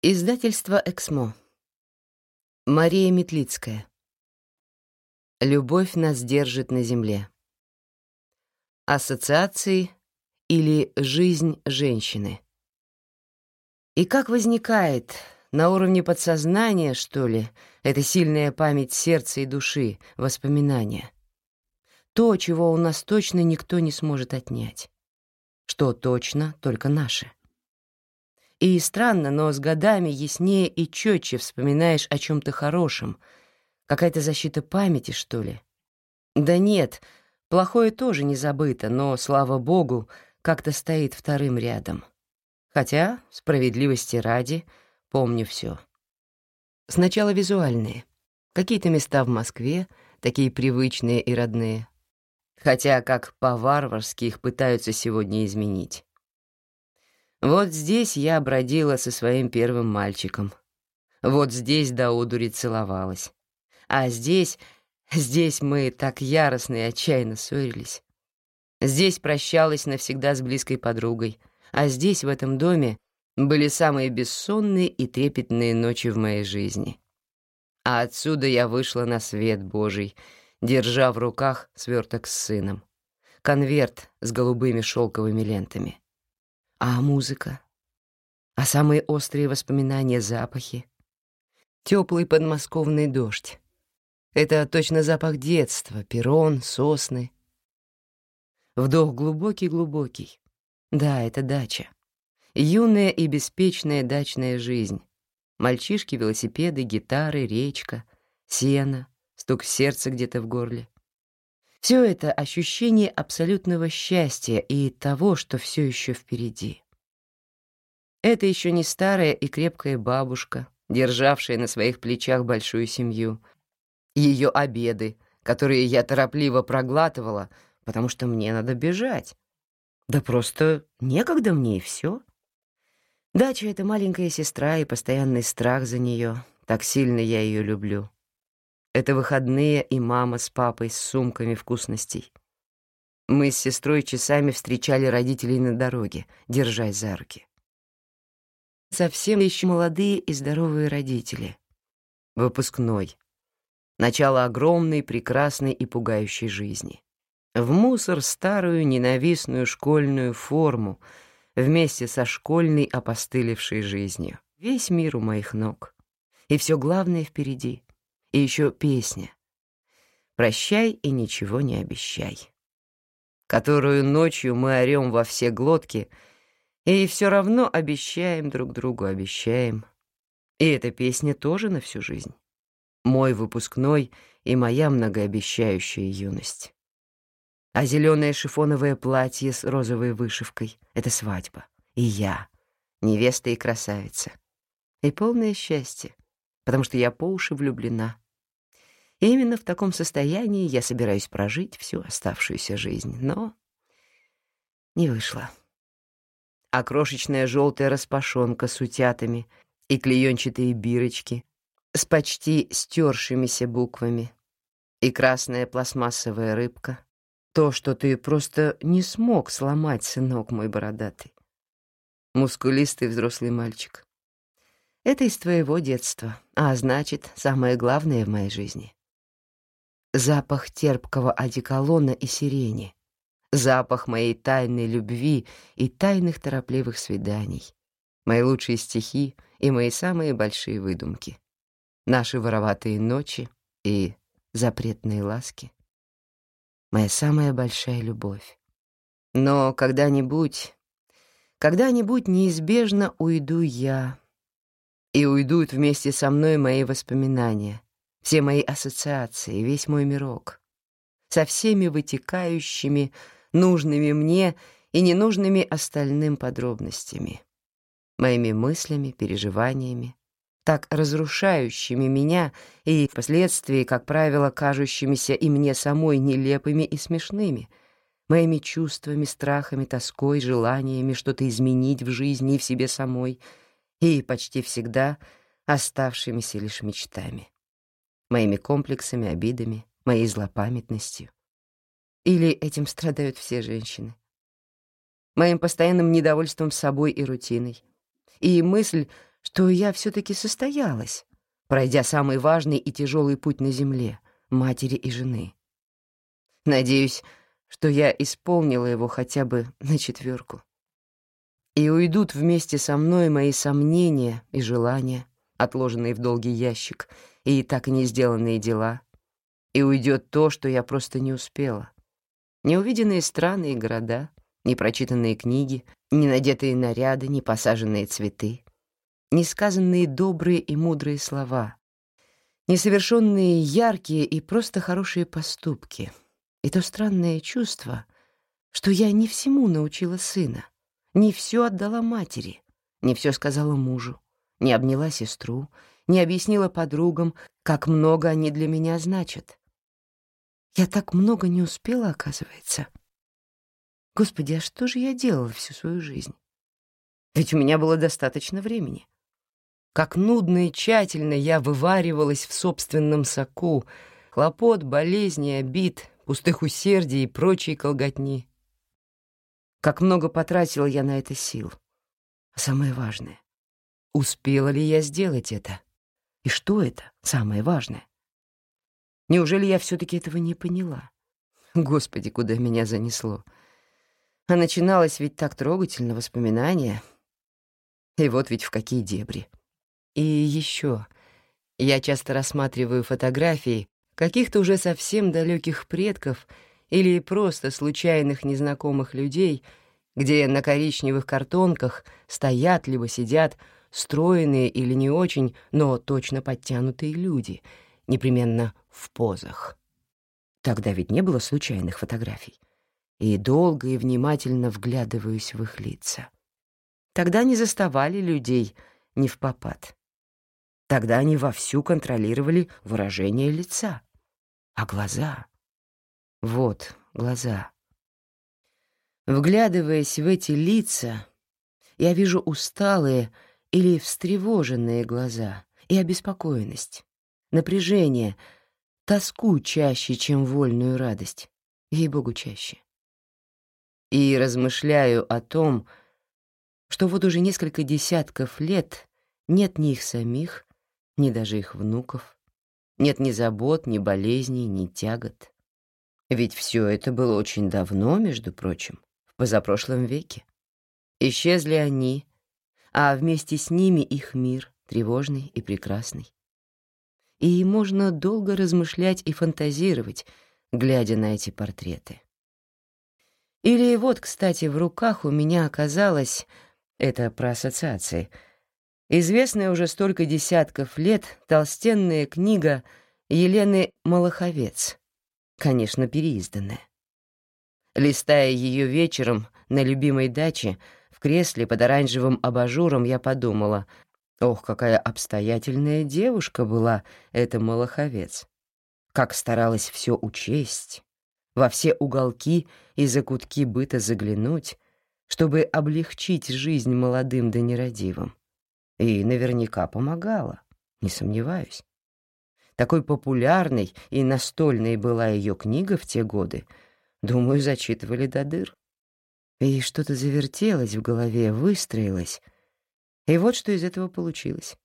Издательство «Эксмо». Мария Метлицкая. «Любовь нас держит на земле». Ассоциации или жизнь женщины. И как возникает, на уровне подсознания, что ли, эта сильная память сердца и души, воспоминания? То, чего у нас точно никто не сможет отнять. Что точно только наше. И странно, но с годами яснее и четче вспоминаешь о чем-то хорошем. Какая-то защита памяти, что ли? Да нет, плохое тоже не забыто, но, слава богу, как-то стоит вторым рядом. Хотя, справедливости ради, помню все. Сначала визуальные. Какие-то места в Москве, такие привычные и родные. Хотя как по-варварски их пытаются сегодня изменить. Вот здесь я бродила со своим первым мальчиком. Вот здесь до одури целовалась. А здесь мы так яростно и отчаянно ссорились. Здесь прощалась навсегда с близкой подругой. А здесь, в этом доме, были самые бессонные и трепетные ночи в моей жизни. А отсюда я вышла на свет Божий, держа в руках сверток с сыном. Конверт с голубыми шелковыми лентами. А музыка? А самые острые воспоминания — запахи? Теплый подмосковный дождь. Это точно запах детства, перрон, сосны. Вдох глубокий-глубокий. Да, это дача. Юная и беспечная дачная жизнь. Мальчишки, велосипеды, гитары, речка, сено, стук сердца где-то в горле. Все это ощущение абсолютного счастья и того, что все еще впереди. Это еще не старая и крепкая бабушка, державшая на своих плечах большую семью. Ее обеды, которые я торопливо проглатывала, потому что мне надо бежать. Да просто некогда мне, и все. Дача — это маленькая сестра и постоянный страх за нее. Так сильно я ее люблю. Это выходные и мама с папой с сумками вкусностей. Мы с сестрой часами встречали родителей на дороге, держась за руки. Совсем еще молодые и здоровые родители. Выпускной. Начало огромной, прекрасной и пугающей жизни. В мусор старую ненавистную школьную форму вместе со школьной опостылевшей жизнью. Весь мир у моих ног. И все главное впереди. И еще песня. «Прощай и ничего не обещай», которую ночью мы орем во все глотки и все равно обещаем друг другу, обещаем. И эта песня тоже на всю жизнь. Мой выпускной и моя многообещающая юность. А зеленое шифоновое платье с розовой вышивкой — это свадьба. И я, невеста и красавица. И полное счастье, потому что я по уши влюблена. И именно в таком состоянии я собираюсь прожить всю оставшуюся жизнь, но не вышло. А крошечная желтая распашонка с утятами и клеенчатые бирочки с почти стершимися буквами и красная пластмассовая рыбка — то, что ты просто не смог сломать, сынок мой бородатый. Мускулистый взрослый мальчик. Это из твоего детства, а значит, самое главное в моей жизни. Запах терпкого одеколона и сирени. Запах моей тайной любви и тайных торопливых свиданий. Мои лучшие стихи и мои самые большие выдумки. Наши вороватые ночи и запретные ласки. Моя самая большая любовь. Но когда-нибудь неизбежно уйду я. И уйдут вместе со мной мои воспоминания, все мои ассоциации, весь мой мирок. Со всеми вытекающими, нужными мне и ненужными остальным подробностями. Моими мыслями, переживаниями, так разрушающими меня и впоследствии, как правило, кажущимися и мне самой нелепыми и смешными, моими чувствами, страхами, тоской, желаниями что-то изменить в жизни и в себе самой, и почти всегда оставшимися лишь мечтами, моими комплексами, обидами, моей злопамятностью. Или этим страдают все женщины. Моим постоянным недовольством собой и рутиной. И мысль, что я все-таки состоялась, пройдя самый важный и тяжелый путь на земле — матери и жены. Надеюсь, что я исполнила его хотя бы на 4. И уйдут вместе со мной мои сомнения и желания, отложенные в долгий ящик, и так и не сделанные дела. И уйдет то, что я просто не успела. Неувиденные страны и города, непрочитанные книги, ненадетые наряды, непосаженные цветы, несказанные добрые и мудрые слова, несовершенные яркие и просто хорошие поступки. И то странное чувство, что я не всему научила сына, не все отдала матери, не все сказала мужу, не обняла сестру, не объяснила подругам, как много они для меня значат. Я так много не успела, оказывается. Господи, а что же я делала всю свою жизнь? Ведь у меня было достаточно времени. Как нудно и тщательно я вываривалась в собственном соку, хлопот, болезней, обид, пустых усердий и прочей колготни. Как много потратила я на это сил. А самое важное — успела ли я сделать это? И что это самое важное? Неужели я все-таки этого не поняла? Господи, куда меня занесло. А начиналось ведь так трогательно, воспоминания. И вот ведь в какие дебри. И еще я часто рассматриваю фотографии каких-то уже совсем далеких предков или просто случайных незнакомых людей, где на коричневых картонках стоят либо сидят стройные или не очень, но точно подтянутые люди, непременно в позах. Тогда ведь не было случайных фотографий. И долго и внимательно вглядываюсь в их лица. Тогда не заставали людей невпопад. Тогда они вовсю контролировали выражение лица. А глаза? Вот глаза. Вглядываясь в эти лица, я вижу усталые или встревоженные глаза и обеспокоенность, напряжение, тоску чаще, чем вольную радость, ей-богу, чаще. И размышляю о том, что вот уже несколько десятков лет нет ни их самих, ни даже их внуков, нет ни забот, ни болезней, ни тягот. Ведь все это было очень давно, между прочим, в позапрошлом веке. Исчезли они, а вместе с ними их мир, тревожный и прекрасный. И можно долго размышлять и фантазировать, глядя на эти портреты. Или вот, кстати, в руках у меня оказалась, это про ассоциации, известная уже столько десятков лет толстенная книга Елены Малаховец, конечно, переизданная. Листая ее вечером на любимой даче, в кресле под оранжевым абажуром, я подумала, ох, какая обстоятельная девушка была эта Малаховец, как старалась все учесть, во все уголки и закутки быта заглянуть, чтобы облегчить жизнь молодым да нерадивым. И наверняка помогала, не сомневаюсь. Такой популярной и настольной была ее книга в те годы, думаю, зачитывали до дыр. И что-то завертелось в голове, выстроилось. И вот что из этого получилось.